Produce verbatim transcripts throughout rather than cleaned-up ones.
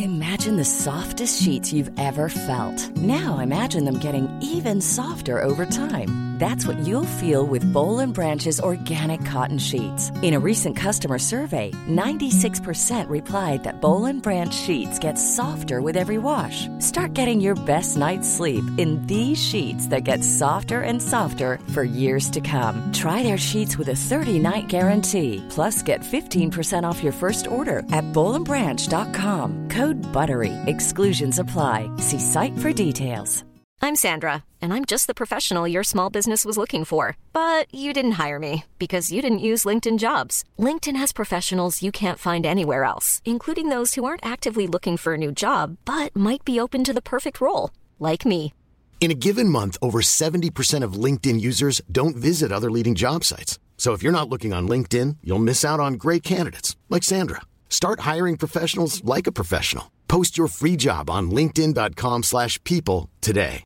Imagine the softest sheets you've ever felt. Now imagine them getting even softer over time. That's what you'll feel with Boll and Branch's organic cotton sheets. In a recent customer survey, ninety-six percent replied that Boll and Branch sheets get softer with every wash. Start getting your best night's sleep in these sheets that get softer and softer for years to come. Try their sheets with a thirty-night guarantee. Plus, get fifteen percent off your first order at boll and branch dot com. Code BUTTERY. Exclusions apply. See site for details. I'm Sandra, and I'm just the professional your small business was looking for. But you didn't hire me because you didn't use LinkedIn Jobs. LinkedIn has professionals you can't find anywhere else, including those who aren't actively looking for a new job, but might be open to the perfect role, like me. In a given month, over seventy percent of LinkedIn users don't visit other leading job sites. So if you're not looking on LinkedIn, you'll miss out on great candidates like Sandra. Start hiring professionals like a professional. Post your free job on linkedin dot com slash people today.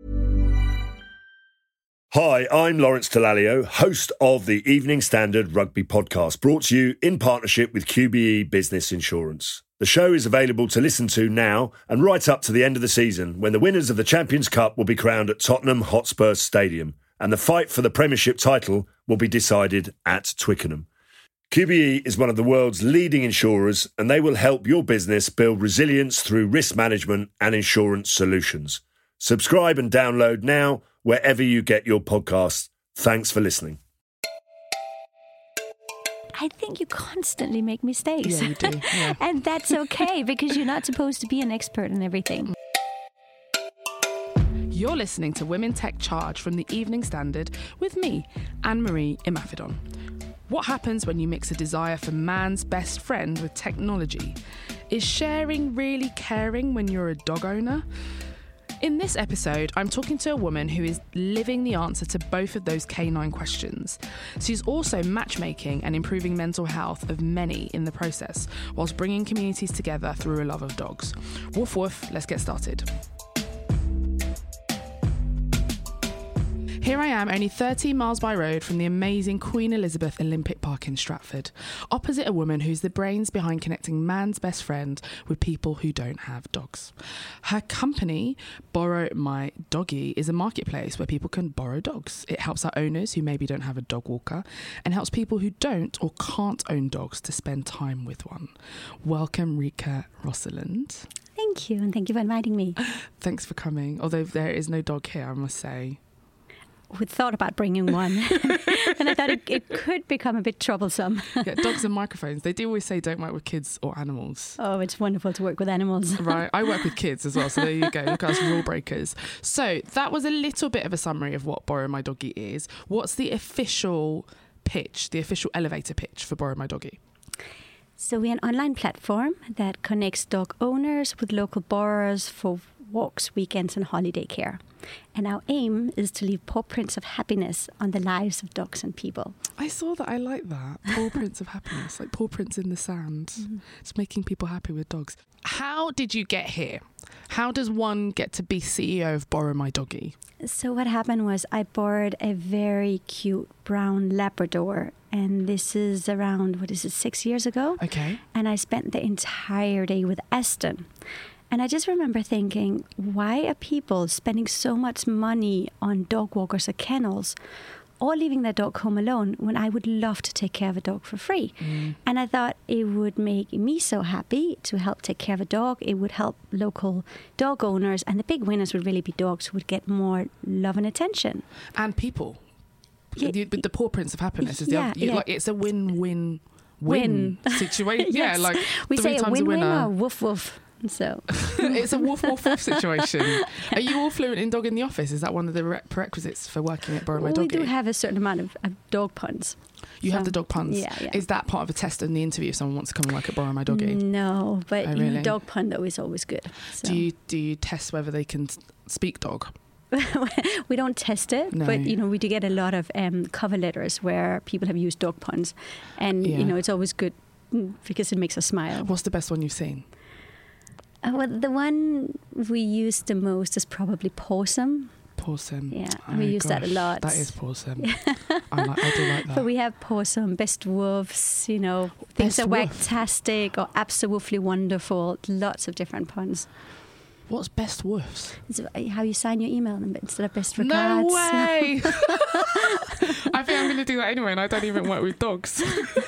Hi, I'm Lawrence Dallaglio, host of the Evening Standard Rugby Podcast, brought to you in partnership with Q B E Business Insurance. The show is available to listen to now and right up to the end of the season, when the winners of the Champions Cup will be crowned at Tottenham Hotspur Stadium, and the fight for the Premiership title will be decided at Twickenham. Q B E is one of the world's leading insurers, and they will help your business build resilience through risk management and insurance solutions. Subscribe and download now wherever you get your podcasts. Thanks for listening. I think you constantly make mistakes. Yeah, you do. Yeah. And that's okay, because you're not supposed to be an expert in everything. You're listening to Women Tech Charge from the Evening Standard with me, Anne-Marie Imafidon. What happens when you mix a desire for man's best friend with technology? Is sharing really caring when you're a dog owner? In this episode, I'm talking to a woman who is living the answer to both of those canine questions. She's also matchmaking and improving mental health of many in the process, whilst bringing communities together through a love of dogs. Woof woof, let's get started. Here I am, only thirteen miles by road from the amazing Queen Elizabeth Olympic Park in Stratford, opposite a woman who's the brains behind connecting man's best friend with people who don't have dogs. Her company, Borrow My Doggy, is a marketplace where people can borrow dogs. It helps our owners who maybe don't have a dog walker, and helps people who don't or can't own dogs to spend time with one. Welcome, Rika Rosalind. Thank you, and thank you for inviting me. Thanks for coming, although there is no dog here, I must say. We thought about bringing one, and I thought it, it could become a bit troublesome. Yeah, dogs and microphones. They do always say don't work with kids or animals. Oh, it's wonderful to work with animals. Right, I work with kids as well, so there you go. Look at us rule breakers. So that was a little bit of a summary of what Borrow My Doggy is. What's the official pitch, the official elevator pitch for Borrow My Doggy? So we're an online platform that connects dog owners with local borrowers for walks, weekends and holiday care. And our aim is to leave paw prints of happiness on the lives of dogs and people. I saw that. I like that. Paw prints of happiness, like paw prints in the sand. Mm-hmm. It's making people happy with dogs. How did you get here? How does one get to be C E O of Borrow My Doggy? So what happened was I borrowed a very cute brown Labrador. And this is around, what is it, six years ago? Okay. And I spent the entire day with Aston. And I just remember thinking, why are people spending so much money on dog walkers or kennels, or leaving their dog home alone, when I would love to take care of a dog for free? Mm. And I thought it would make me so happy to help take care of a dog. It would help local dog owners, and the big winners would really be dogs who would get more love and attention. And people. Yeah, the, the paw prints of happiness is the yeah, other, you, yeah. like, it's a win-win win, win. situation. Yes. Yeah, like we three say a times a win-win winner. or woof woof. So it's a woof woof woof situation. Are you all fluent in dog in the office? Is that one of the re- prerequisites for working at Borrow My Doggy? We do have a certain amount of, of dog puns. You so, have the dog puns? Yeah, yeah. Is that part of a test in the interview if someone wants to come and work at Borrow My Doggy? No, but oh, you know, really? dog pun though is always good. So. Do you do you test whether they can speak dog? We don't test it, no. but you know we do get a lot of um, cover letters where people have used dog puns, and yeah. you know it's always good because it makes us smile. What's the best one you've seen? Uh, well, the one we use the most is probably possum. Poor Sim. Yeah, oh we use gosh, that a lot. That is Poor Sim. I, like, I do like that. But we have Possum, Best Wolves, you know, things Best are Wolf. fantastic or absolutely wonderful. Lots of different puns. What's Best Wolves? It's how you sign your email instead of Best No Regards. way! I think I'm going to do that anyway, and I don't even work with dogs.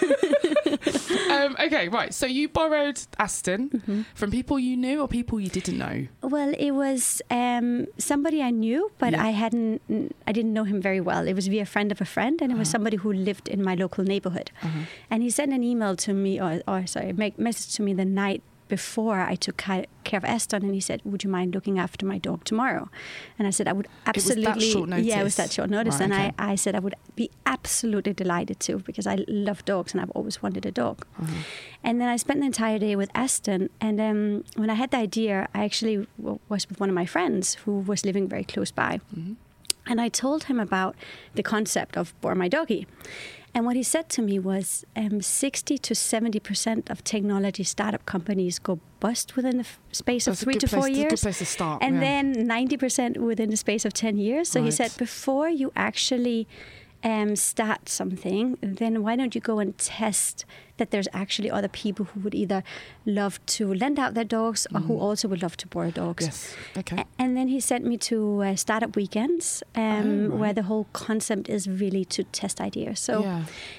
um, okay, right. So you borrowed Aston Mm-hmm. from people you knew or people you didn't know? Well, it was um, somebody I knew, but Yeah. I hadn't. I didn't know him very well. It was via a friend of a friend, and it was Uh-huh. somebody who lived in my local neighborhood. Uh-huh. And he sent an email to me, or, or sorry, make message to me the night before I took ki- care of Aston, and he said, "Would you mind looking after my dog tomorrow?" And I said, "I would that absolutely." short Yeah, it notice? was that short notice, Right, and okay. I, I said I would be absolutely delighted to, because I love dogs and I've always wanted a dog. Uh-huh. And then I spent the entire day with Aston. And um, when I had the idea, I actually w- was with one of my friends who was living very close by. Mm-hmm. And I told him about the concept of Born My Doggy. And what he said to me was um, sixty to seventy percent of technology startup companies go bust within the f- space That's of three a to good four place, years. It's a good place to start. And yeah. then ninety percent within the space of ten years. So he Right. said, before you actually um, start something, then why don't you go and test that there's actually other people who would either love to lend out their dogs or who also would love to borrow dogs. Yes. Okay. A- And then he sent me to uh, startup weekends, um, Oh, right. where the whole concept is really to test ideas. So, yeah.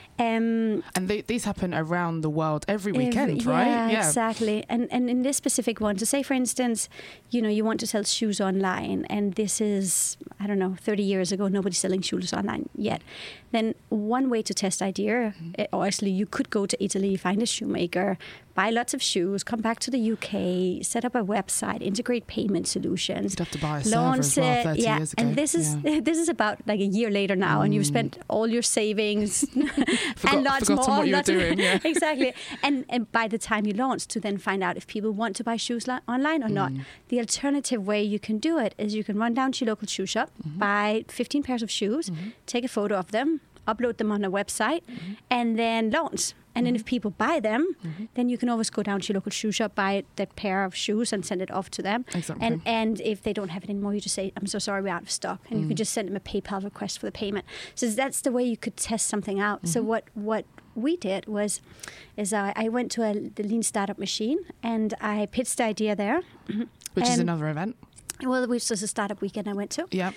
um, And they, these happen around the world every weekend, Every- right? Yeah, exactly. And and in this specific one, so say for instance, you know, you want to sell shoes online, and this is, I don't know, thirty years ago, nobody's selling shoes online yet. Then one way to test idea, uh, or actually you could go to Italy, find a shoemaker, buy lots of shoes, come back to the U K, set up a website, integrate payment solutions. You'd have to buy a server launch as well it, thirty yeah. years ago. And this is Yeah. this is about like a year later now, and you've spent all your savings Forgot- and lots forgotten more. what you were lots of- doing, yeah. exactly. And and by the time you launch, to then find out if people want to buy shoes li- online or not. The alternative way you can do it is you can run down to your local shoe shop, buy fifteen pairs of shoes, take a photo of them, upload them on a website, and then launch. And then if people buy them, then you can always go down to your local shoe shop, buy that pair of shoes and send it off to them. Exactly. And and if they don't have it anymore, you just say, "I'm so sorry, we're out of stock." And you can just send them a PayPal request for the payment. So that's the way you could test something out. So what what we did was, is I, I went to a, the Lean Startup Machine, and I pitched the idea there. Which is and- another event. Well, which was a startup weekend I went to. Yeah.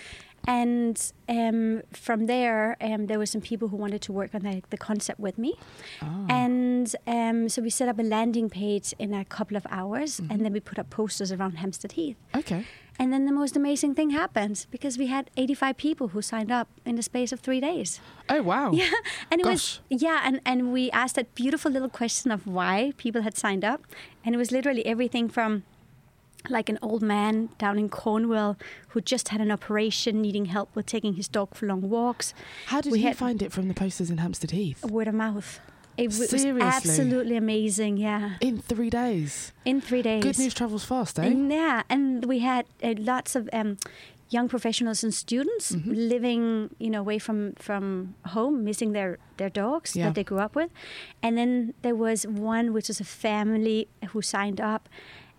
And um, from there, um, there were some people who wanted to work on the, the concept with me. Oh. And um, so we set up a landing page in a couple of hours, and then we put up posters around Hampstead Heath. Okay. And then the most amazing thing happened, because we had eighty-five people who signed up in the space of three days. Oh, wow. Yeah, and it Gosh. was yeah, and, and we asked that beautiful little question of why people had signed up, and it was literally everything from like an old man down in Cornwall who just had an operation, needing help with taking his dog for long walks. How did We you had- find it from the posters in Hampstead Heath? Word of mouth. It w- was Seriously? absolutely amazing. Yeah, In three days. in three days. Good news travels fast, eh? And yeah, and we had uh, lots of um, young professionals and students Mm-hmm. living, you know, away from, from home, missing their, their dogs Yeah. that they grew up with. And then there was one which was a family who signed up,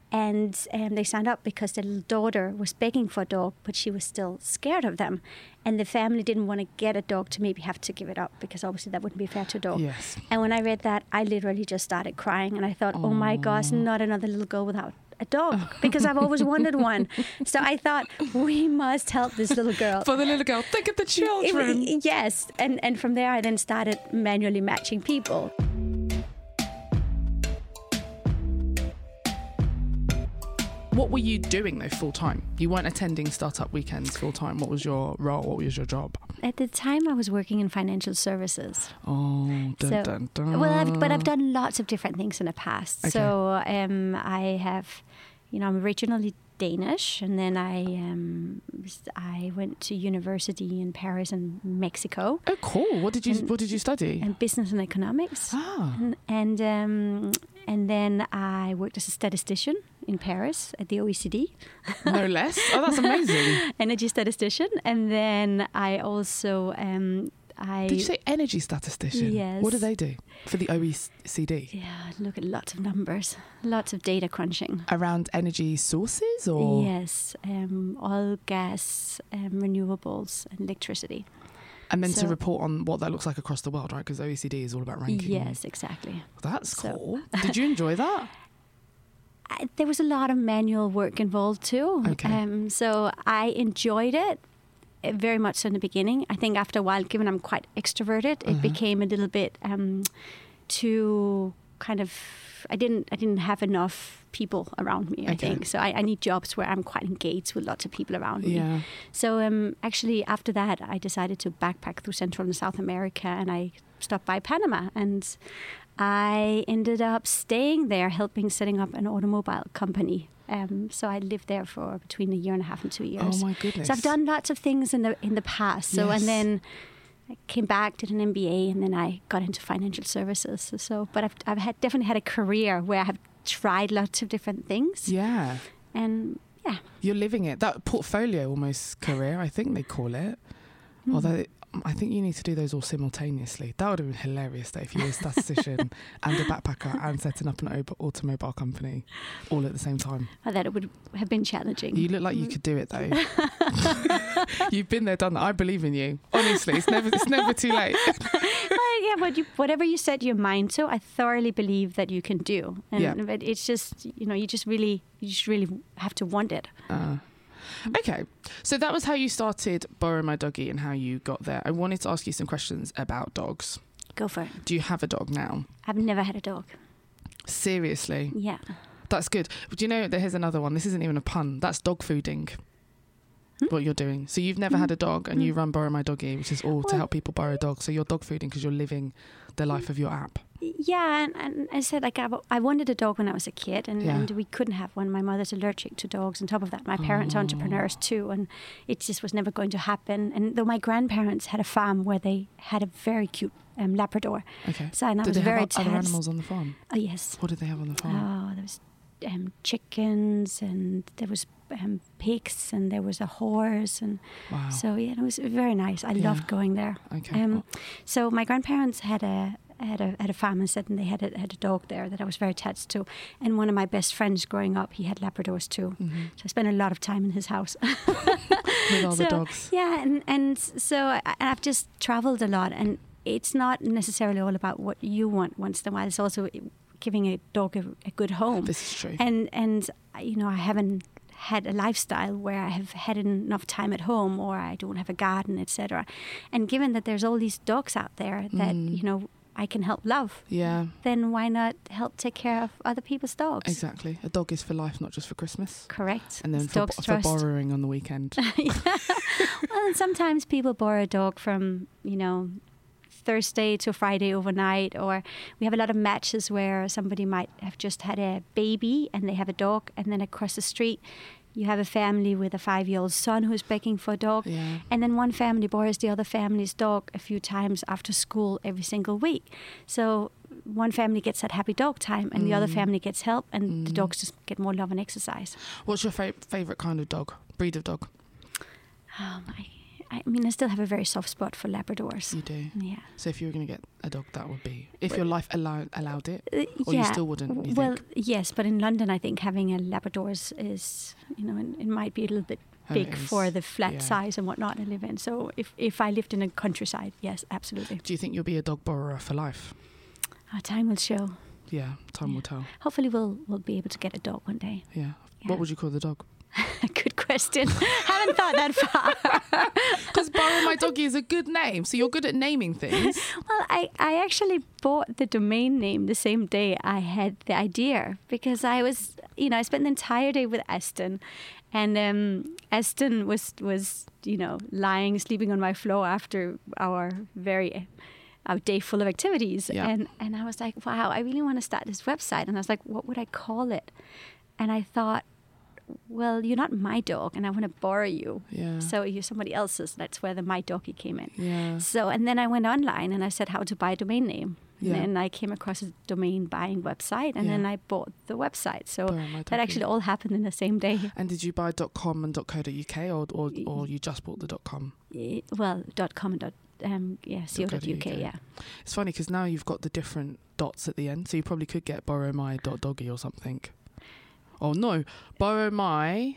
and um, they signed up because their little daughter was begging for a dog, but she was still scared of them. And the family didn't want to get a dog to maybe have to give it up, because obviously that wouldn't be fair to a dog. Yes. And when I read that, I literally just started crying, and I thought, oh my gosh, not another little girl without a dog, because I've always wanted one. So I thought, we must help this little girl. For the little girl, think of the It- children. yes, and and from there I then started manually matching people. What were you doing though full time? You weren't attending startup weekends full time. What was your role? What was your job? At the time, I was working in financial services. Oh, dun, So- dun, dun. Well, I've, but I've done lots of different things in the past. Okay. So um, I have, you know, I'm originally Danish, and then I um, I went to university in Paris and Mexico, Oh, cool. What did you And- What did you study? and business and economics. Ah, And and, um, and then I worked as a statistician in Paris at the O E C D, no less. Oh, that's amazing. energy statistician. And then I also um, I Did you say energy statistician? Yes. What do they do for the O E C D? Yeah, look at lots of numbers, lots of data crunching. Around energy sources or? Yes, um, oil, gas, um, renewables and electricity. And then So- to report on what that looks like across the world, right? Because O E C D is all about ranking. Yes, exactly. That's So- cool. Did you enjoy that? I, there was a lot of manual work involved too. Okay. Um, so I enjoyed it uh, very much in the beginning. I think after a while, given I'm quite extroverted, it Uh-huh. became a little bit um, too kind of. I didn't. I didn't have enough people around me. I Okay. think so. I, I need jobs where I'm quite engaged with lots of people around me. Yeah. So um, actually, after that, I decided to backpack through Central and South America, and I stopped by Panama, and I ended up staying there, helping setting up an automobile company. Um, so I lived there for between a year and a half and two years. Oh my goodness. So I've done lots of things in the in the past. So Yes. and then I came back, did an M B A, and then I got into financial services. So, so but I've I've had definitely had a career where I have tried lots of different things. Yeah. And yeah. You're living it. That portfolio almost career, I think they call it. Mm. Although I think you need to do those all simultaneously. That would have been hilarious though, if you were a statistician and a backpacker and setting up an au- automobile company all at the same time. I thought it would have been challenging. You look like you could do it though. You've been there, done that. I believe in you. Honestly, it's never it's never too late. Well, yeah, but you, whatever you set your mind to, I thoroughly believe that you can do. And Yeah. but it's just, you know, you just really, you just really have to want it. Uh, okay, so that was how you started Borrow My Doggy and how you got there. I wanted to ask you some questions about dogs. Go for it. Do you have a dog now? I've never had a dog. Seriously? Yeah. That's good. Do you know, here's another one. This isn't even a pun. That's dog fooding. What you're doing. So you've never had a dog and you run Borrow My Doggy, which is all to Well- help people borrow dogs. So you're dog fooding because you're living the life of your app. Yeah, and, and I said, like, I, I wanted a dog when I was a kid, and, Yeah. and we couldn't have one. My mother's allergic to dogs. On top of that, my parents are Oh. entrepreneurs too, and it just was never going to happen. And though my grandparents had a farm where they had a very cute um, Labrador. Okay. So and I Did was they very have o- other attached. animals on the farm? Oh, yes. What did they have on the farm? Oh, there was um, chickens, and there was um, pigs, and there was a horse, and Wow. so yeah, it was very nice. I Yeah. loved going there. Okay. Um, so my grandparents had a had a had a farm and said, and they had a had a dog there that I was very attached to. And one of my best friends growing up, he had Labradors too. Mhm. So I spent a lot of time in his house. With all the So, dogs. Yeah, and and so I, I've just traveled a lot, and it's not necessarily all about what you want once in a while. It's also giving a dog a, a good home. This is true. And and you know, I haven't had a lifestyle where I have had enough time at home, or I don't have a garden, et cetera. And given that there's all these dogs out there that Mm. you know I can help love, Yeah, then why not help take care of other people's dogs? exactly. A dog is for life, not just for Christmas. Correct. And then It's for, dogs for trust. borrowing on the weekend. Well, and sometimes people borrow a dog from, you know, Thursday to Friday overnight, or we have a lot of matches where somebody might have just had a baby and they have a dog, and then across the street you have a family with a five-year-old son who's begging for a dog, Yeah. and then one family borrows the other family's dog a few times after school every single week. So one family gets that happy dog time, and the other Mm. family gets help, and the Mm. dogs just get more love and exercise. What's your fa- favourite kind of dog? Breed of dog? Um, I, I mean, I still have a very soft spot for Labradors. You do. Yeah. So if you were going to get a dog, that would be... If your life allow- allowed it? Uh, Or you still wouldn't, you well, think? yes, but in London, I think having a Labrador is, is you know, it, it might be a little bit Oh, big it is. for the flat Yeah. size and whatnot I live in. So if, if I lived in a countryside, yes, absolutely. Do you think you'll be a dog borrower for life? Uh, time will show. Yeah, time Yeah. will tell. Hopefully we'll we'll be able to get a dog one day. Yeah. Yeah. What would you call the dog? Good question. Haven't thought that far. Because Borrow My Doggy is a good name, so you're good at naming things. Well, I, I actually bought the domain name the same day I had the idea, because I was, you know, I spent the entire day with Aston, and um, Aston was, was, you know, lying, sleeping on my floor after our very, our day full of activities. Yeah. And, and I was like, wow, I really want to start this website. And I was like, what would I call it? And I thought, well, you're not my dog, and I want to borrow you. Yeah. So you're somebody else's. That's where the my doggy came in. Yeah. So, and then I went online and I said how to buy a domain name. Yeah. And then I came across a domain buying website, and Yeah. then I bought the website. So Borrow My that Doggy. actually all happened in the same day. And did you buy .com and .co.uk, or, or or you just bought the .com? Eh, Well, dot .com and dot um, yeah, co.uk, yeah. It's funny because now you've got the different dots at the end, so you probably could get borrow my dot doggy or something. Oh no, borrow my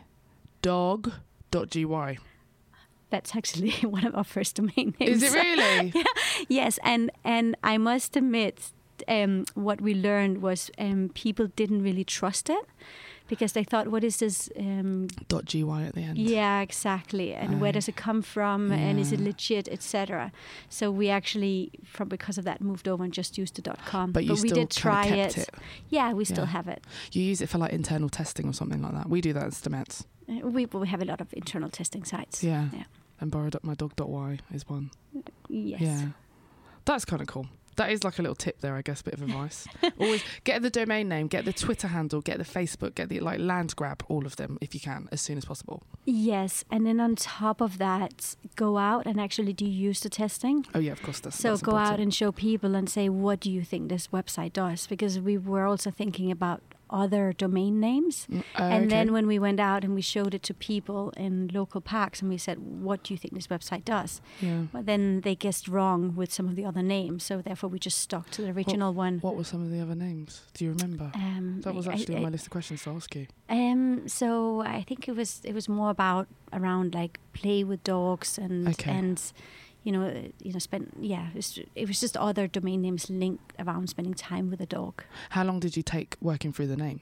dog dot g y. That's actually one of our first domain names. Is it really? Yeah. Yes, and and I must admit, um, what we learned was um, people didn't really trust it because they thought, "What is this?" Um, .gy at the end. Yeah, exactly. And Oh. where does it come from? Yeah. And is it legit, et cetera. So we actually, from because of that, moved over and just used the .com. But you we still did try kinda kept it. it. Yeah, we still Yeah. have it. You use it for like internal testing or something like that. We do that at Stemets. Uh, We we have a lot of internal testing sites. Yeah. Yeah. And borrow my dog dot y is one. Yes. Yeah. That's kind of cool. That is like a little tip there, I guess, bit of advice. Always get the domain name, get the Twitter handle, get the Facebook, get the like land grab, all of them if you can, as soon as possible. Yes, and then on top of that, go out and actually do use the testing. Oh yeah, of course. That's So that's go out important. and show people and say, what do you think this website does? Because we were also thinking about other domain names. Mm, uh, and okay. then when we went out and we showed it to people in local parks and we said, what do you think this website does? Yeah. Well, then they guessed wrong with some of the other names. So therefore we just stuck to the original one. What were some of the other names? Do you remember? Um, That was I- actually I- on my list of questions to ask you. Um, so I think it was it was more about around like play with dogs and Okay. and you know uh, you know spend yeah it was, it was just other domain names linked around spending time with a dog. How long did you take working through the name?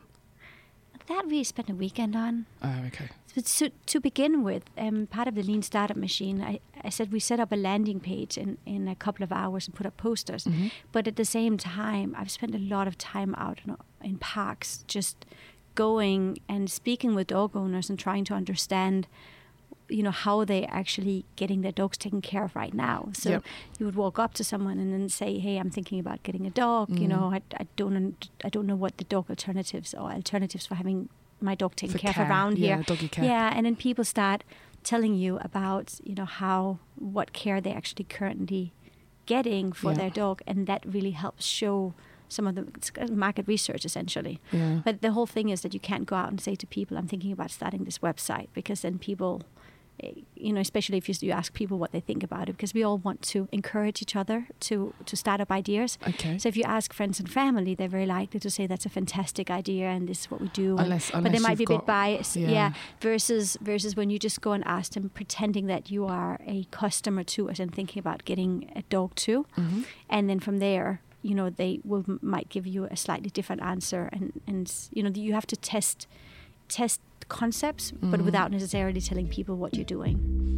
That we spent a weekend on. Oh, okay. But so, to begin with, um, part of the Lean Startup Machine, I, I said we set up a landing page in, in a couple of hours and put up posters. Mm-hmm. But at the same time, I've spent a lot of time out in, in parks, just going and speaking with dog owners and trying to understand, you know, how they actually getting their dogs taken care of right now. So Yep. you would walk up to someone and then say, "Hey, I'm thinking about getting a dog. You Mhm. know, I, I don't un- I don't know what the dog alternatives or alternatives for having my dog taken For care, care, of around yeah, here." doggy care. Yeah, and then people start telling you about, you know, how what care they're actually currently getting for Yeah. their dog, and that really helps show some of the it's market research essentially. Yeah. But the whole thing is that you can't go out and say to people, "I'm thinking about starting this website," because then people, eh, you know, especially if you, you ask people what they think about it, because we all want to encourage each other to, to start up ideas. Okay. So if you ask friends and family, they're very likely to say that's a fantastic idea and this is what we do. And- Unless- but they unless might be a you've bit got- biased. yeah. Yeah. Versus versus when you just go and ask them, pretending that you are a customer to us and thinking about getting a dog too. Mhm. And then from there, you know, they will might give you a slightly different answer, and and you know, you have to test test concepts, but Mhm. without necessarily telling people what you're doing.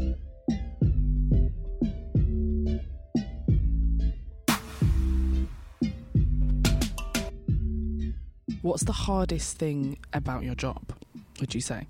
What's the hardest thing about your job, would you say?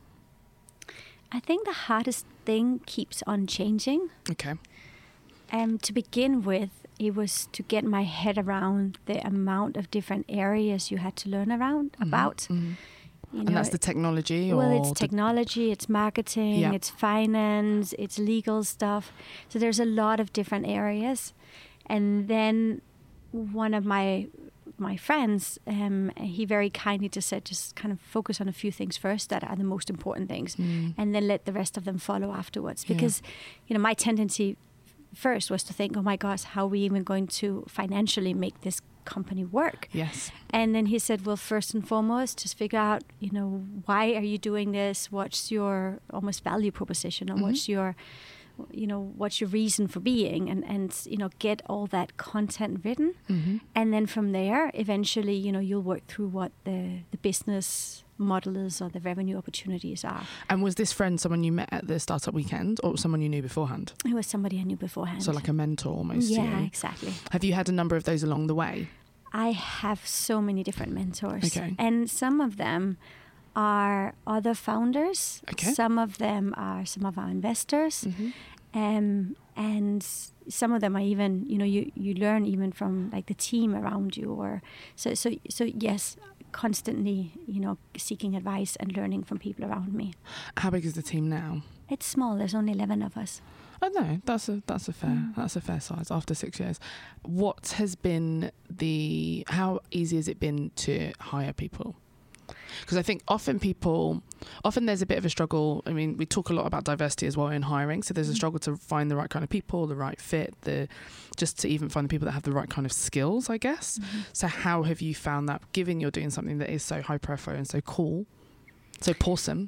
I think the hardest thing keeps on changing. Okay. Um, to begin with, it was to get my head around the amount of different areas you had to learn around about. Mhm. You And that's the technology, or well, it's the- technology, it's marketing, Yeah. it's finance, it's legal stuff. So there's a lot of different areas. And then one of my my friends, um, he very kindly just said, just kind of focus on a few things first that are the most important things, Mm. and then let the rest of them follow afterwards. Yeah. Because, you know, my tendency first was to think, oh my gosh, how are we even going to financially make this company work? Yes. And then he said, well, first and foremost, just figure out, you know, why are you doing this? What's your almost value proposition, or Mhm. what's your, you know, what's your reason for being? And, and you know, get all that content written. Mm-hmm. And then from there, eventually, you know, you'll work through what the, the business model is or the revenue opportunities are. And was this friend someone you met at the startup weekend, or someone you knew beforehand? It was somebody I knew beforehand. So like a mentor almost. to Yeah, you. exactly. Have you had a number of those along the way? I have so many different mentors. Okay. And some of them are other founders. Okay. Some of them are some of our investors. Mm-hmm. Um, and some of them are even, you know, you, you learn even from like the team around you, or so, so, so yes, constantly, you know, seeking advice and learning from people around me. How big is the team now? It's small. There's only eleven of us. Oh no, that's a that's a fair Mm. that's a fair size after six years. What has been the how easy has it been to hire people? Because I think often people, often there's a bit of a struggle. I mean, we talk a lot about diversity as well in hiring. So there's a struggle to find the right kind of people, the right fit, the just to even find the people that have the right kind of skills, I guess. Mm-hmm. So how have you found that, given you're doing something that is so high profile and so cool, so awesome?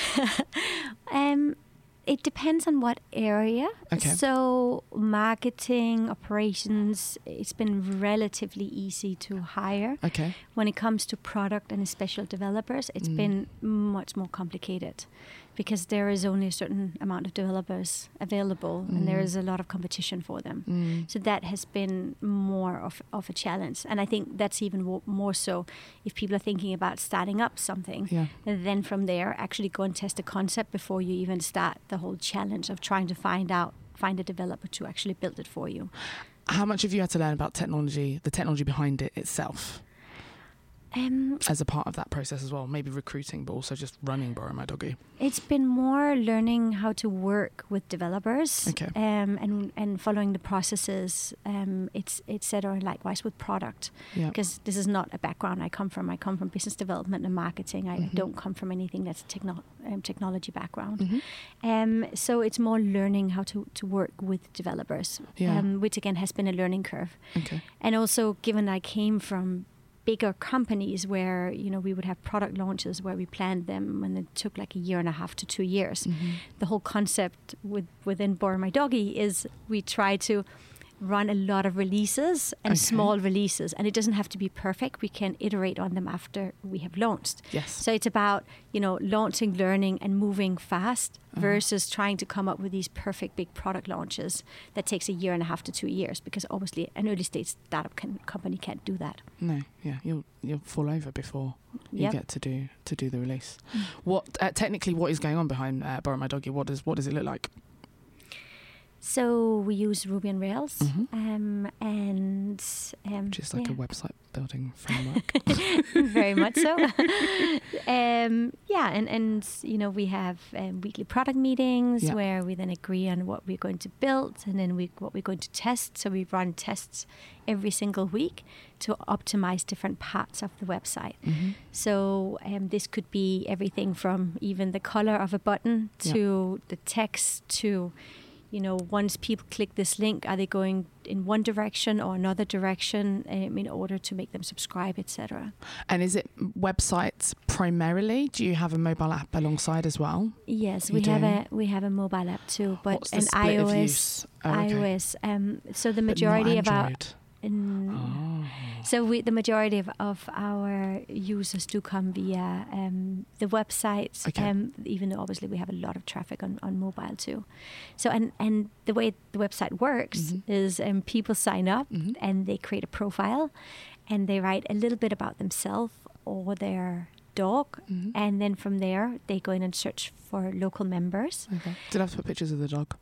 um, It depends on what area. Okay. So marketing, operations, it's been relatively easy to hire. Okay. When it comes to product and special developers, it's mm. been much more complicated because there is only a certain amount of developers available mm. and there is a lot of competition for them. Mm. So that has been more of, of a challenge. And I think that's even w- more so if people are thinking about starting up something. Yeah. Then from there, actually go and test the concept before you even start the whole challenge of trying to find out, find a developer to actually build it for you. How much have you had to learn about technology, the technology behind it itself? Um, as a part of that process as well, maybe recruiting, but also just running Borrow My Doggy. It's been more learning how to work with developers, okay. um, and and following the processes. Um, it's it's said or likewise with product, because yeah. this is not a background I come from. I come from business development and marketing. I mm-hmm. don't come from anything that's techno- um, technology background. Mm-hmm. Um, so it's more learning how to, to work with developers, yeah. um, which again has been a learning curve. Okay. And also, given I came from bigger companies where, you know, we would have product launches where we planned them and it took like a year and a half to two years. Mm-hmm. The whole concept with, within Borrow My Doggy is we try to run a lot of releases and okay. small releases, and it doesn't have to be perfect. We can iterate on them after we have launched. Yes. So it's about, you know, launching, learning and moving fast uh-huh. versus trying to come up with these perfect big product launches that takes a year and a half to two years because obviously an early stage startup can, company can't do that. No, yeah, you'll you'll fall over before you yep. get to do to do the release. Mm. What uh, technically what is going on behind uh, Borrow My Doggy? What does what does it look like? So we use Ruby on Rails, mm-hmm. um, and um, just like yeah. a website building framework. Very much so. um, yeah, and, and you know we have um, weekly product meetings yeah. where we then agree on what we're going to build, and then we what we're going to test. So we run tests every single week to optimize different parts of the website. Mm-hmm. So um, this could be everything from even the color of a button to yeah. the text to, you know, once people click this link, are they going in one direction or another direction um, in order to make them subscribe, et cetera. And is it websites primarily? Do you have a mobile app alongside as well? Yes, you we do? have a we have a mobile app too, but What's the an split iOS. Of use? Oh, okay. iOS. Um, so the majority of our. In, oh. So we, the majority of, of our users do come via um, the websites, okay. um, even though obviously we have a lot of traffic on, on mobile too. So and, and the way the website works mm-hmm. is um, people sign up mm-hmm. and they create a profile and they write a little bit about themselves or their dog, mm-hmm. and then from there they go in and search for local members. Okay. Did I have to put pictures of the dog?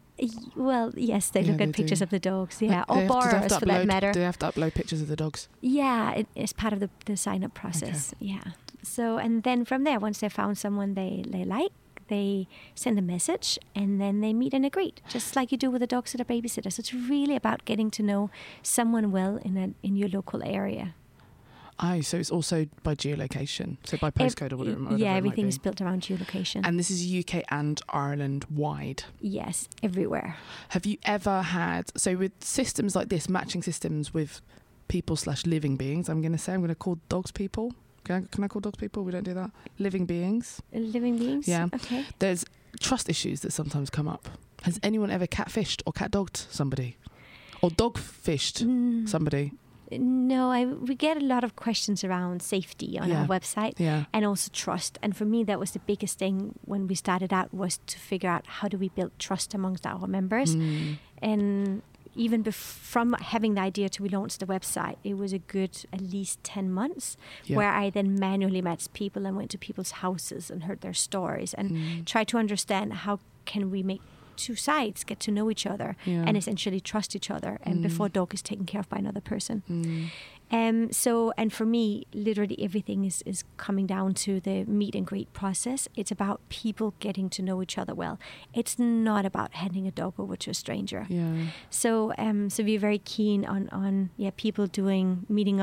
Well, yes, they yeah, look they at pictures do. of the dogs, yeah, they or have, borrowers to, for upload, that matter. Do they have to upload pictures of the dogs? Yeah, it, it's part of the, the sign-up process, okay. yeah. So, and then from there, once they found someone they, they like, they send a message, and then they meet and agree, just like you do with a dog sitter babysitter. So it's really about getting to know someone well in a, in your local area. Oh, so it's also by geolocation, so by postcode or whatever. whatever yeah, it everything might be. is built around geolocation. And this is U K and Ireland wide? Yes, everywhere. Have you ever had, so with systems like this, matching systems with people slash living beings, I'm going to say, I'm going to call dogs people. Can I, can I call dogs people? We don't do that. Living beings. Living beings? Yeah. Okay. There's trust issues that sometimes come up. Has anyone ever catfished or cat-dogged somebody? Or dog-fished mm. somebody? No, I, we get a lot of questions around safety on yeah. our website yeah. and also trust. And for me, that was the biggest thing when we started out, was to figure out how do we build trust amongst our members. Mm. And even bef- from having the idea to launch the website, it was a good at least ten months yeah. where I then manually met people and went to people's houses and heard their stories and mm. tried to understand how can we make two sides get to know each other yeah. and essentially trust each other, and mm. before dog is taken care of by another person. Mm. Um, so, and for me, literally everything is, is coming down to the meet and greet process. It's about people getting to know each other well. It's not about handing a dog over to a stranger. Yeah. So, um, so we're very keen on, on yeah, people doing, meeting up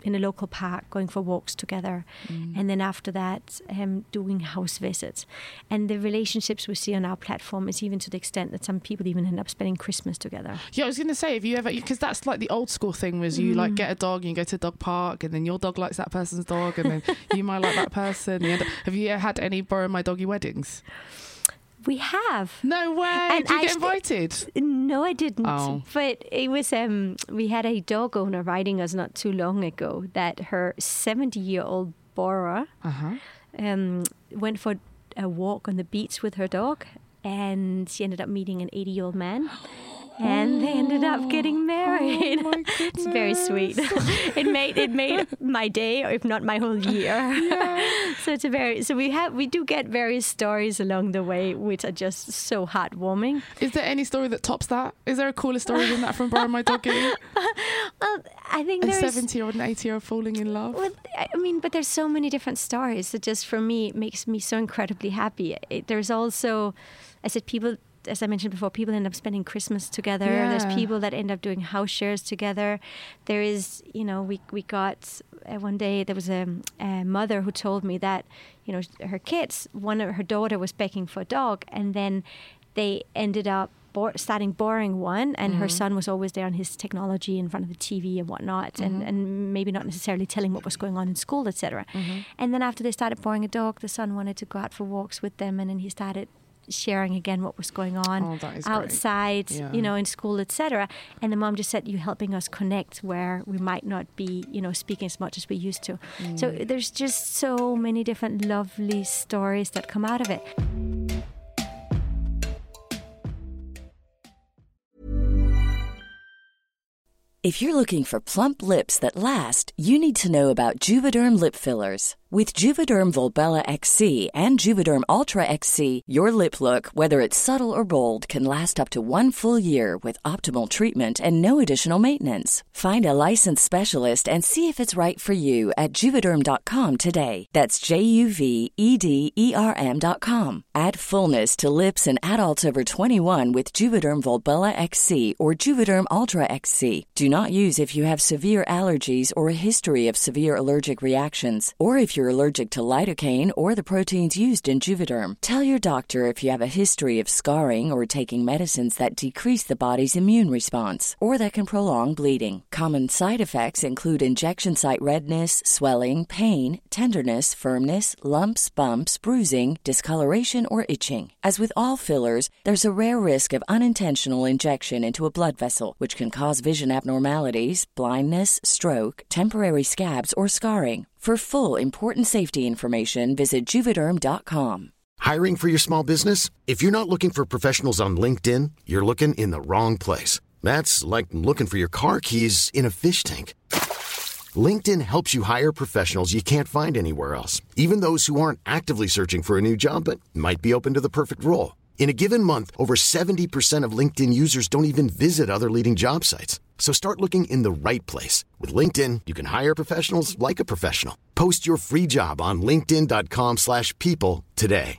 in a local park, going for walks together. Mm. And then after that, um, doing house visits. And the relationships we see on our platform is even to the extent that some people even end up spending Christmas together. Yeah, I was going to say, have you ever, because that's like the old school thing was you mm. like get a dog and you go to a dog park and then your dog likes that person's dog and then you might like that person. You end up, have you had any Borrow My Doggy weddings? We have. No way. And Did you I get st- invited? No, I didn't. Oh. But it was, um, we had a dog owner writing us not too long ago that her seventy-year-old Bora uh-huh. um, went for a walk on the beach with her dog, and she ended up meeting an eighty-year-old man. And they ended up getting married. Oh my It's very sweet. it made it made my day, or if not my whole year. Yeah. So it's a very so we have we do get various stories along the way, which are just so heartwarming. Is there any story that tops that? Is there a cooler story than that from Borrow My Doggy? Well, I think a there's seventy-year-old and eighty-year-old falling in love. Well, I mean, but there's so many different stories that just for me it makes me so incredibly happy. It, there's also, I said, people. As I mentioned before, people end up spending Christmas together. Yeah. There's people that end up doing house shares together. There is, you know, we we got uh, one day there was a, a mother who told me that, you know, her kids, one of her daughter was begging for a dog, and then they ended up bo- starting borrowing one, and mm-hmm. her son was always there on his technology in front of the T V and whatnot, mm-hmm. and, and maybe not necessarily telling what was going on in school, et cetera. Mm-hmm. And then after they started borrowing a dog, the son wanted to go out for walks with them, and then he started sharing again what was going on oh, outside, yeah. you know, in school, et cetera. And the mom just said, "You're helping us connect where we might not be, you know, speaking as much as we used to." Mm. So there's just so many different lovely stories that come out of it. If you're looking for plump lips that last, you need to know about Juvederm lip fillers. With Juvederm Volbella X C and Juvederm Ultra X C, your lip look, whether it's subtle or bold, can last up to one full year with optimal treatment and no additional maintenance. Find a licensed specialist and see if it's right for you at Juvederm dot com today. That's J U V E D E R M dot com. Add fullness to lips in adults over twenty-one with Juvederm Volbella X C or Juvederm Ultra X C. Do not use if you have severe allergies or a history of severe allergic reactions, or if you're allergic to lidocaine or the proteins used in Juvederm. Tell your doctor if you have a history of scarring or taking medicines that decrease the body's immune response or that can prolong bleeding. Common side effects include injection site redness, swelling, pain, tenderness, firmness, lumps, bumps, bruising, discoloration, or itching. As with all fillers, there's a rare risk of unintentional injection into a blood vessel, which can cause vision abnormalities, blindness, stroke, temporary scabs, or scarring. For full, important safety information, visit Juvederm dot com. Hiring for your small business? If you're not looking for professionals on LinkedIn, you're looking in the wrong place. That's like looking for your car keys in a fish tank. LinkedIn helps you hire professionals you can't find anywhere else, even those who aren't actively searching for a new job but might be open to the perfect role. In a given month, over seventy percent of LinkedIn users don't even visit other leading job sites. So start looking in the right place. With LinkedIn, you can hire professionals like a professional. Post your free job on linkedin dot com slash people today.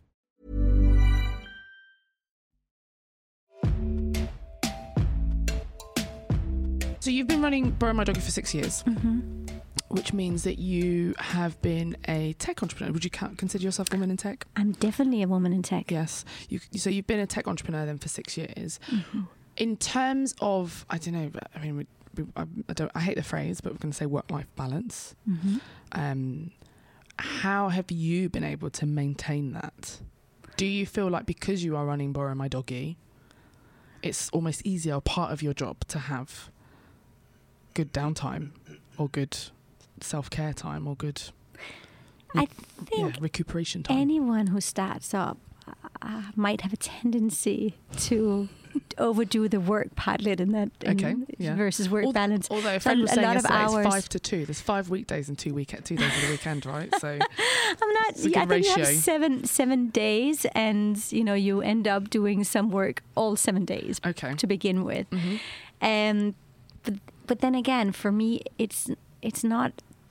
So you've been running Borrow My Doggy for six years. Mm-hmm. Which means that you have been a tech entrepreneur. Would you consider yourself a woman in tech? I'm definitely a woman in tech. Yes. You, so you've been a tech entrepreneur then for six years. Mm-hmm. In terms of, I don't know, I mean, we, we, I, I, don't, I hate the phrase, but we're going to say work-life balance. Mm-hmm. Um, how have you been able to maintain that? Do you feel like because you are running Borrow My Doggy, it's almost easier, part of your job, to have good downtime or good self-care time or good re- I think yeah, recuperation time? Anyone who starts up uh, might have a tendency to overdo the work Padlet in that in okay, yeah. versus work Al- balance. Although a so friend was saying yesterday it's hours. five to two. There's five weekdays and two week two days of the weekend, right? So I'm not. it's a Yeah, I good think you ratio. have seven seven days, and you know you end up doing some work all seven days Okay. to begin with. Mm-hmm. Um, but but then again, for me, it's it's not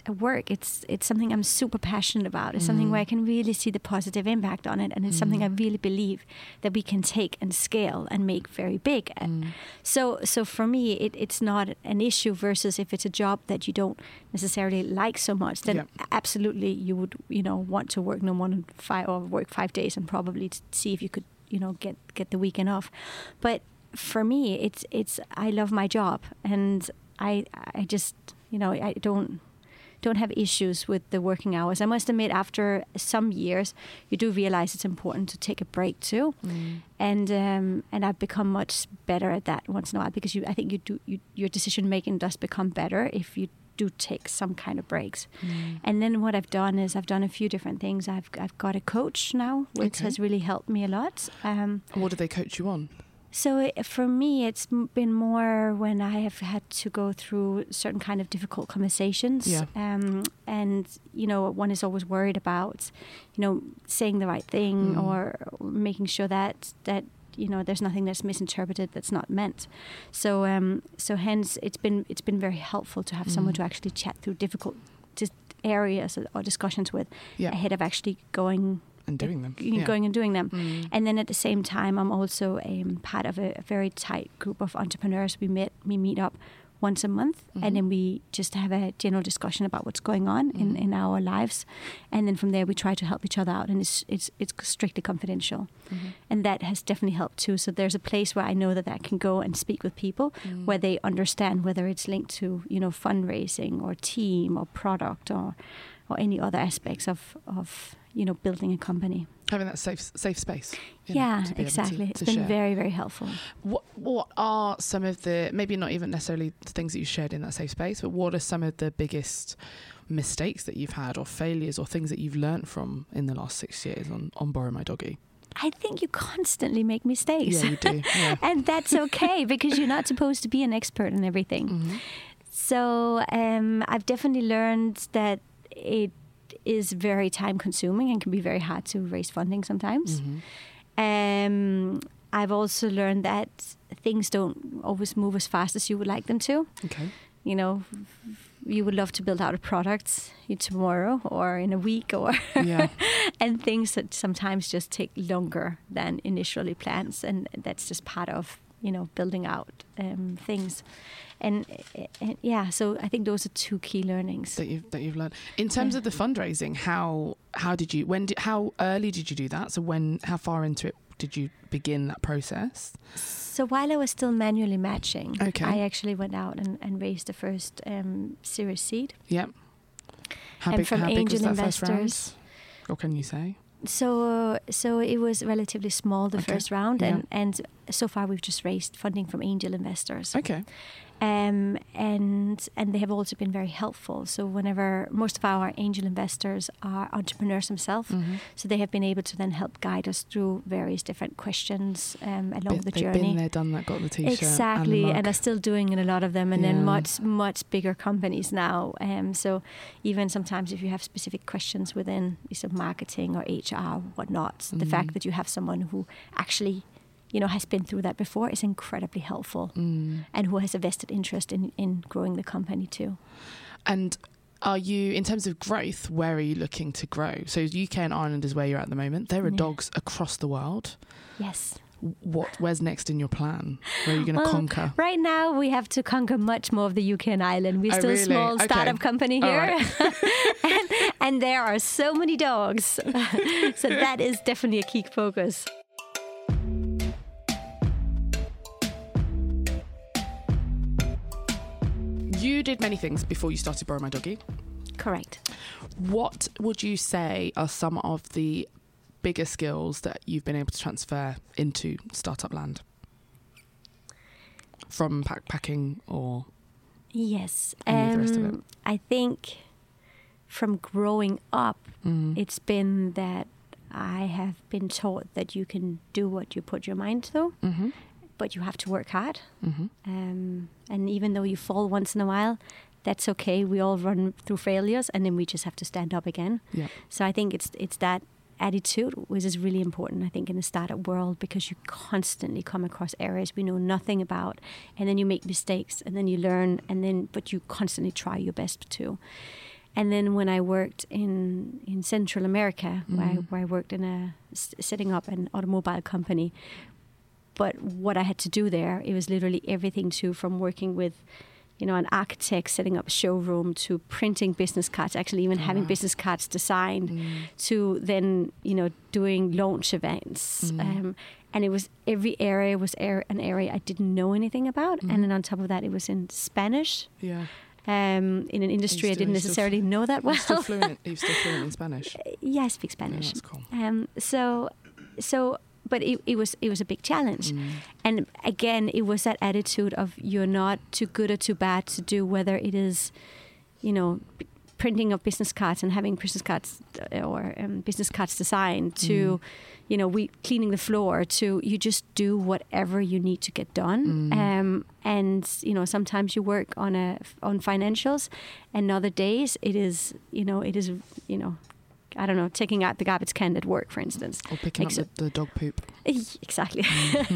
at work, it's it's something I'm super passionate about. It's mm. something where I can really see the positive impact on it, and it's mm. something I really believe that we can take and scale and make very big. Mm. So so for me, it, it's not an issue versus if it's a job that you don't necessarily like so much, then yeah. absolutely you would, you know, want to work no more than five or work five days and probably to see if you could, you know, get get the weekend off. But for me, it's it's I love my job, and I I just, you know, I don't don't have issues with the working hours. I must admit, after some years, you do realize it's important to take a break too, mm. and um, and I've become much better at that once in a while, because you I think you do you, your decision making does become better if you do take some kind of breaks. Mm. And then what I've done is I've done a few different things. I've I've got a coach now, which okay. has really helped me a lot. Um, what do they coach you on? So it, for me, it's been more when I have had to go through certain kind of difficult conversations. Yeah. Um, and, you know, one is always worried about, you know, saying the right thing mm. or making sure that, that, you know, there's nothing that's misinterpreted, that's not meant. So um, so hence, it's been it's been very helpful to have mm. someone to actually chat through difficult dis- areas or discussions with yeah. ahead of actually going and doing them, yeah. going and doing them. Mm. And then at the same time, I'm also um, part of a, a very tight group of entrepreneurs. We meet we meet up once a month, mm-hmm. and then we just have a general discussion about what's going on mm. in, in our lives, and then from there we try to help each other out, and it's it's it's strictly confidential, mm-hmm. and that has definitely helped too. So there's a place where I know that I can go and speak with people mm. where they understand whether it's linked to, you know, fundraising or team or product or or any other aspects of of you know, building a company. Having that safe safe space. Yeah, know, exactly. To, it's to been share. very, very helpful. What What are some of the, maybe not even necessarily the things that you shared in that safe space, but what are some of the biggest mistakes that you've had, or failures, or things that you've learned from in the last six years on, on Borrow My Doggy? I think you constantly make mistakes. Yeah, you do. Yeah. And that's okay, because you're not supposed to be an expert in everything. Mm-hmm. So um, I've definitely learned that it is very time consuming and can be very hard to raise funding sometimes. Mm-hmm. Um, I've also learned that things don't always move as fast as you would like them to. Okay. You know, you would love to build out a product tomorrow or in a week, or yeah. and things that sometimes just take longer than initially planned, and that's just part of, you know, building out um, things. And, and yeah, so I think those are two key learnings that you've that you've learned. In terms yeah. of the fundraising, how how did you when did how early did you do that? So when how far into it did you begin that process? So while I was still manually matching, okay. I actually went out and, and raised the first um, Series Seed. Yep. How and big? From how angel big was that investors. First round? Or can you say? So so it was relatively small, the okay. first round, yeah. and, and so far we've just raised funding from angel investors. Okay. Um, and and they have also been very helpful. So whenever most of our angel investors are entrepreneurs themselves, mm-hmm. so they have been able to then help guide us through various different questions um, along Bit, the they've journey. They've been there, done that, got the t-shirt exactly, and, the and are still doing it, a lot of them, and yeah. then much much bigger companies now. Um, so even sometimes if you have specific questions within sort of marketing or H R, whatnot, mm-hmm. the fact that you have someone who actually, you know, has been through that before is incredibly helpful, mm. and who has a vested interest in, in growing the company too. And are you, in terms of growth, where are you looking to grow? So U K and Ireland is where you're at the moment. There are yeah. dogs across the world. Yes. What? Where's next in your plan? Where are you going to well, conquer? Right now, we have to conquer much more of the U K and Ireland. We're oh, still really? a small okay. startup company here. Right. and, and there are so many dogs. So that is definitely a key focus. You did many things before you started Borrow My Doggy. Correct. What would you say are some of the bigger skills that you've been able to transfer into startup land? From backpacking or yes, any um, of the rest of it? I think from growing up, mm. it's been that I have been taught that you can do what you put your mind to. Mm-hmm. But you have to work hard. Mm-hmm. Um, and even though you fall once in a while, that's okay. We all run through failures, and then we just have to stand up again. Yeah. So I think it's it's that attitude which is really important, I think, in the startup world, because you constantly come across areas we know nothing about, and then you make mistakes, and then you learn, and then but you constantly try your best too. and then when I worked in, in Central America, Mm. where, I, where I worked in a s- setting up an automobile company, but what I had to do there, it was literally everything to from working with, you know, an architect setting up a showroom to printing business cards, actually even Oh, having wow. business cards designed, Mm. to then, you know, doing launch events. Mm. Um, and it was every area was ar- an area I didn't know anything about. Mhm. And then on top of that, it was in Spanish, Yeah. um, in an industry I still- didn't you're still necessarily fl- know that You're well. still fluent. You're still fluent in Spanish. Yeah, I speak Yeah, Spanish. that's cool. Um, so, so, but it, it was it was a big challenge, Mm. and again, it was that attitude of you're not too good or too bad to do, whether it is, you know, p- printing of business cards and having business cards uh, or um, business cards designed to, Mm. you know, we cleaning the floor to you just do whatever you need to get done, Mm. um, and you know sometimes you work on a on financials, and other days it is you know it is you know. I don't know, taking out the garbage can at work, for instance. Or picking Like up the, the dog poop. Exactly.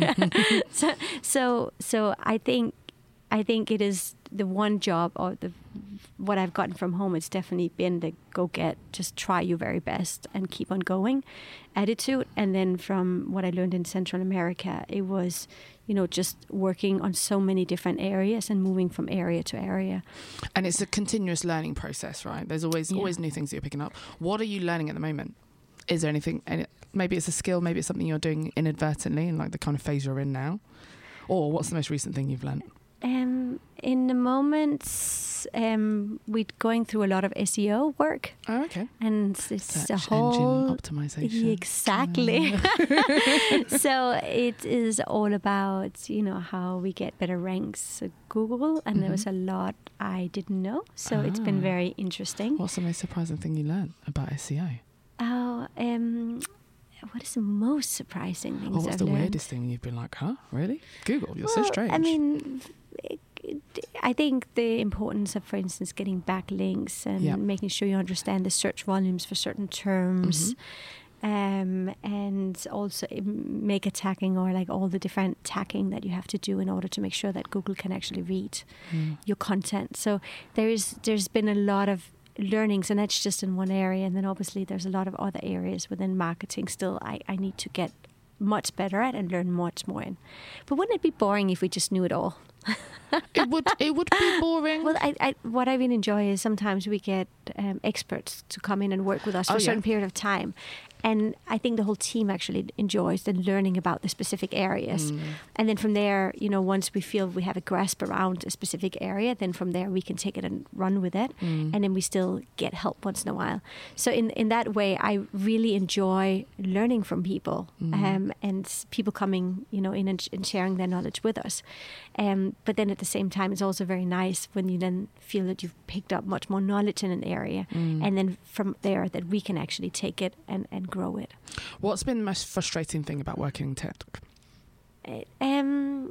so, so, so I think, I think it is the one job or the what I've gotten from home. It's definitely been the go get, just try your very best and keep on going attitude. And then from what I learned in Central America, it was, you know, just working on so many different areas and moving from area to area. And it's a continuous learning process, right? There's always Yeah. always new things that you're picking up. What are you learning at the moment? Is there anything, any, maybe it's a skill, maybe it's something you're doing inadvertently in like the kind of phase you're in now? Or what's the most recent thing you've learned? Um, in the moment, um, we're going through a lot of S E O work, Oh, okay. and it's Search a whole engine optimization. exactly. Uh. So it is all about you know how we get better ranks at Google, and there was Mhm. a lot I didn't know. So it's been Ah. very interesting. What's the most surprising thing you learned about S E O? Oh, um, what is the most surprising thing? Or what's I've the learned? weirdest thing you've been like, huh? Really? Google, you're so Well, strange. I mean, it- it- I think the importance of, for instance, getting backlinks and Yeah. making sure you understand the search volumes for certain terms. Um, and also um, mega tagging, or like all the different tagging that you have to do in order to make sure that Google can actually read Mm. your content. So there is there's been a lot of learnings, and that's just in one area. And then obviously there's a lot of other areas within marketing still I, I need to get much better at and learn much more in. But wouldn't it be boring if we just knew it all? It would it would be boring. Well, I, I, what I really enjoy is sometimes we get um, experts to come in and work with us for Oh, a certain yeah. period of time. And I think the whole team actually enjoys the learning about the specific areas. Mm. And then from there, you know, once we feel we have a grasp around a specific area, then from there we can take it and run with it. Mm. And then we still get help once in a while. So in, in that way, I really enjoy learning from people Mm. um, and s- people coming, you know, in and, sh- and sharing their knowledge with us. Um, but then at the same time, it's also very nice when you then feel that you've picked up much more knowledge in an area. Mm. And then from there that we can actually take it and, and grow it. What's been the most frustrating thing about working in tech? Uh, Um,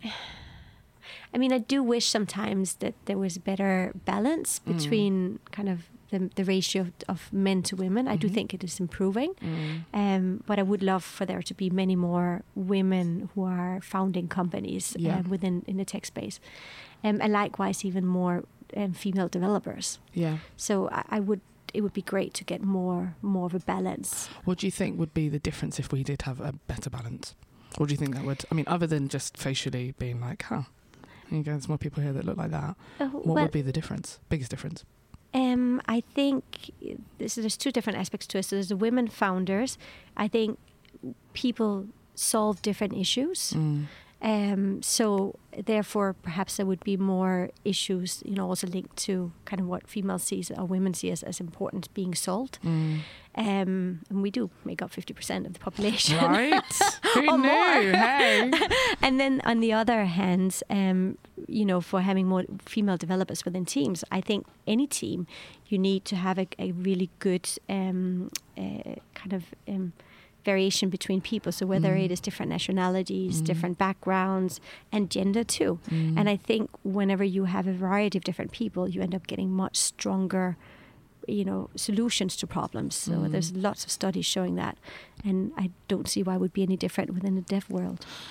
I mean, I do wish sometimes that there was better balance Mm. between kind of the, the ratio of, of men to women. I do Mhm. think it is improving. Mm. Um, but I would love for there to be many more women who are founding companies Yeah. um, within in the tech space. Um, and likewise, even more um, female developers. Yeah. So I, I would, it would be great to get more, more of a balance. What do you think would be the difference if we did have a better balance? What do you think that would, I mean, other than just facially being like, huh, you there's more people here that look like that. Uh, What well, would be the difference? Biggest difference? Um, I think this, there's two different aspects to it. So there's the women founders. I think people solve different issues. Mm. Um, so therefore, perhaps there would be more issues, you know, also linked to kind of what females see or women see as, as important being solved. Mm. Um, and we do make up fifty percent of the population. Right? Who Or knew? more. Hey. And then on the other hand, um, you know, for having more female developers within teams, I think any team, you need to have a, a really good um, uh, kind of um, variation between people. So whether Mm. it is different nationalities, Mm. different backgrounds, and gender too. Mm. And I think whenever you have a variety of different people, you end up getting much stronger, you know, solutions to problems. So Mm. there's lots of studies showing that. And I don't see why it would be any different within the dev world.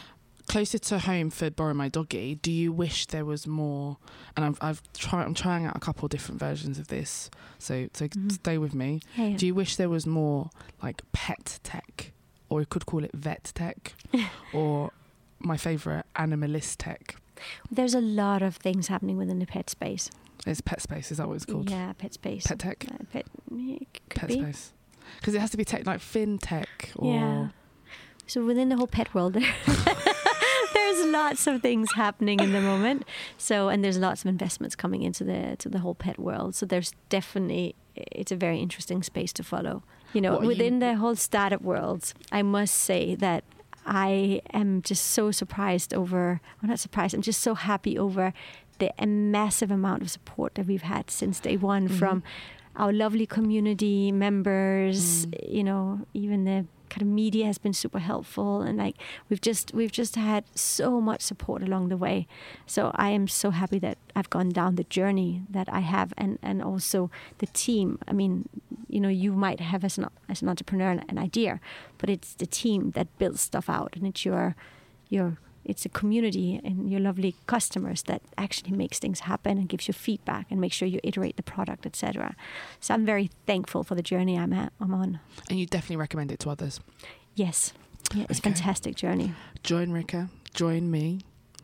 closer to home for Borrow My Doggy, do you wish there was more? And I've I've tried I'm trying out a couple of different versions of this, so so mm-hmm. stay with me. Yeah, yeah. Do you wish there was more like pet tech, or we could call it vet tech, or my favourite, animalist tech? There's a lot of things happening within the pet space. It's pet space, is that what it's called? Yeah, pet space. Pet tech? Uh, pet pet be. space. Because it has to be tech, like fintech or... Yeah. So within the whole pet world, there, there's lots of things happening in the moment. So, and there's lots of investments coming into the to the whole pet world. So there's definitely, it's a very interesting space to follow. You know, within you... the whole startup world, I must say that I am just so surprised over, well, not surprised, I'm just so happy over the a massive amount of support that we've had since day one mm-hmm. from our lovely community members, mm. you know, even the kind of media has been super helpful, and like we've just we've just had so much support along the way. So I am so happy that I've gone down the journey that I have, and, and also the team. I mean, you know, you might have as an as an entrepreneur an idea, but it's the team that builds stuff out, and it's your your it's a community and your lovely customers that actually makes things happen and gives you feedback and makes sure you iterate the product, et cetera. So I'm very thankful for the journey I'm at, I'm on. And you definitely recommend it to others? Yes. Yeah, it's okay. a fantastic journey. Join Rika, join me.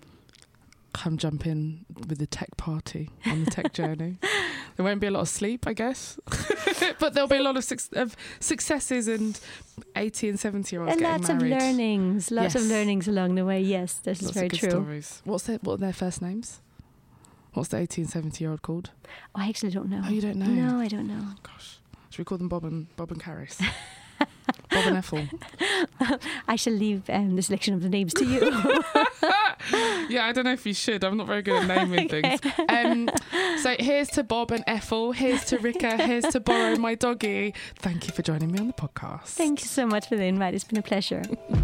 Come jump in with the tech party on the tech journey. There won't be a lot of sleep, I guess. But there'll be a lot of, su- of successes and eighty and seventy year olds and getting lots married. Lots of learnings. Lots yes. of learnings along the way. Yes, this lots is very of good true. Stories. What's their, what are their first names? What's the eighty and seventy year old called? Oh, I actually don't know. Oh, you don't know? No, I don't know. Gosh. Should we call them Bob and Bob and Caris? Bob and Ethel. I shall leave um, the selection of the names to you. Yeah, I don't know if you should. I'm not very good at naming okay. things. Um, so here's to Bob and Ethel. Here's to Rika. Here's to Borrow My Doggy. Thank you for joining me on the podcast. Thank you so much for the invite. It's been a pleasure.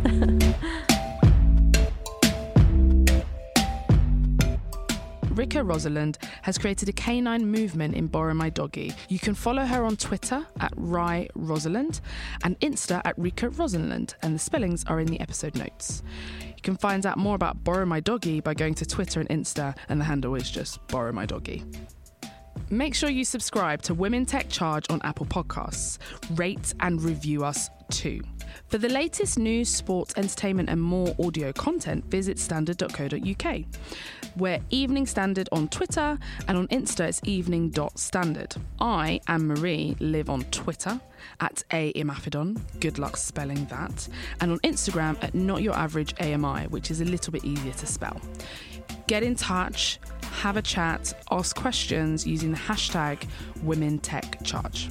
Rika Rosalind has created a canine movement in Borrow My Doggy. You can follow her on Twitter at Rye Rosalind and Insta at Rika Rosalind, and the spellings are in the episode notes. You can find out more about Borrow My Doggy by going to Twitter and Insta, and the handle is just Borrow My Doggy. Make sure you subscribe to Women Tech Charge on Apple Podcasts. Rate and review us too. For the latest news, sport, entertainment and more audio content, visit standard dot co dot uk. We're Evening Standard on Twitter, and on Insta it's evening dot standard. I, Anne-Marie, live on Twitter at A Imafidon, good luck spelling that, and on Instagram at Not Your Average A M I, which is a little bit easier to spell. Get in touch, have a chat, ask questions using the hashtag Women Tech Charge.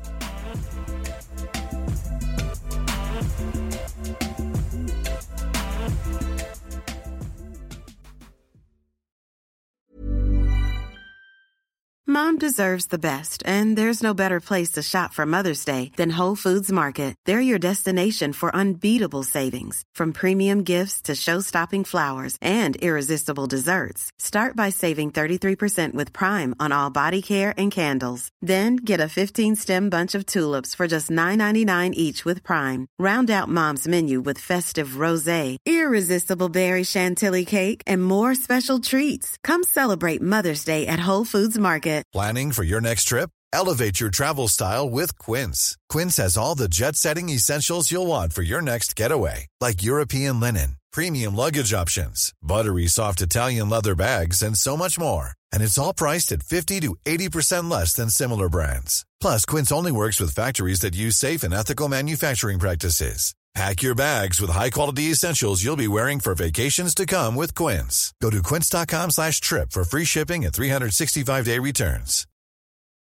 Mom deserves the best, and there's no better place to shop for Mother's Day than Whole Foods Market. They're your destination for unbeatable savings, from premium gifts to show-stopping flowers and irresistible desserts. Start by saving thirty-three percent with Prime on all body care and candles. Then get a fifteen-stem bunch of tulips for just nine ninety-nine each with Prime. Round out Mom's menu with festive rosé, irresistible berry chantilly cake, and more special treats. Come celebrate Mother's Day at Whole Foods Market. Planning for your next trip? Elevate your travel style with Quince. Quince has all the jet-setting essentials you'll want for your next getaway, like European linen, premium luggage options, buttery soft Italian leather bags, and so much more. And it's all priced at fifty to eighty percent less than similar brands. Plus, Quince only works with factories that use safe and ethical manufacturing practices. Pack your bags with high-quality essentials you'll be wearing for vacations to come with Quince. Go to quince dot com slash trip for free shipping and three sixty-five day returns.